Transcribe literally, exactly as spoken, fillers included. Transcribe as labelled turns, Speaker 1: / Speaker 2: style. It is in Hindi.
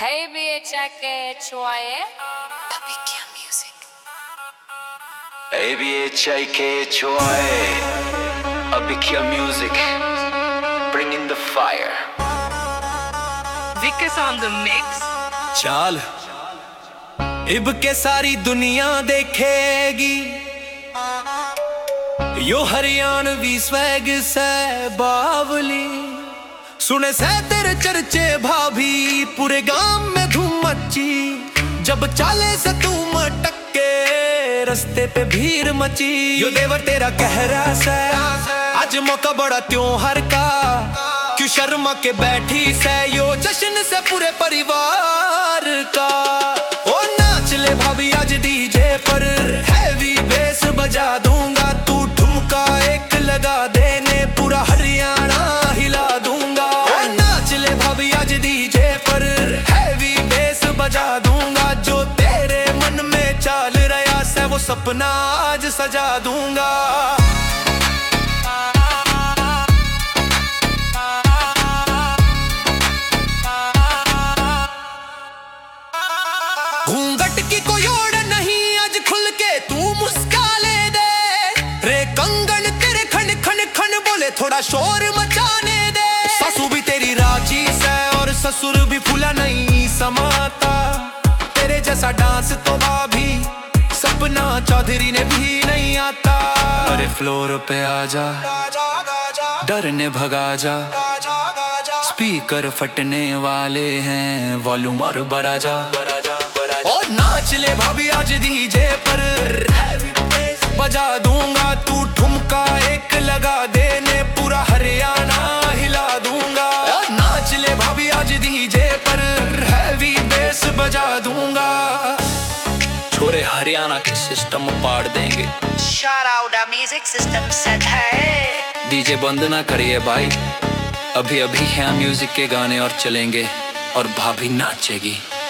Speaker 1: Hey bitch, I get choye.
Speaker 2: Abikia music.
Speaker 3: A B H I K H O I Abikia music, bringing the fire.
Speaker 2: Vikas on the mix.
Speaker 4: चाल इब के सारी दुनिया देखेगी यो हरियाणवी स्वैग से बावली। सुने से तेरे चर्चे भाभी, पूरे गांव में धूम मची। जब चाले से तू मटके, रस्ते पे भीड़ मची। यो देवर तेरा कहरा से, आज मौका बड़ा त्योहार का। क्यों शर्मा के बैठी से, यो जश्न से पूरे परिवार का। ओ नाच ले भाभी आज डीजे पर, हैवी बेस बजा दूंगा। तू ठुमका एक लगा देने, पूरा हरियाणा हिला दूंगा। ओ नाच ले भाभी आज डीजे पर, हैवी बेस बजा दूंगा। जो तेरे मन में चाल रहा से, वो सपना आज सजा दूंगा। घूंघट की कोई ओड़ नहीं, आज खुल के तू मुस्का ले दे। रे कंगन तेरे खन खन खन बोले, थोड़ा शोर मचाने दे। सासू भी तेरी राजी से, और ससुर भी फूला नहीं समाता। तेरे जैसा डांस तो भाभी सपना चौधरी ने भी नहीं आता। अरे फ्लोर पे आजा, डरने भगा जा। स्पीकर फटने वाले हैं, वॉल्यूम और बढ़ा जा। और नाच ले भाभी आज डीजे पर, बजा दूंगा। तू ठुमका एक लगा देने, पूरा हरियाणा हिला दूंगा। और नाच ले भाभी आज डीजे पर, हैवी बेस बजा दूंगा। छोरे हरियाणा के सिस्टम पाड़ देंगे।
Speaker 2: Shout out our music system set है।
Speaker 4: डीजे बंद ना करिए भाई, अभी अभी यहाँ म्यूजिक के गाने और चलेंगे और भाभी नाचेगी।